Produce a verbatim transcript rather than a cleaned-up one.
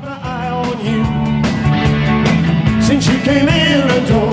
Keep an eye on you since you came in the door.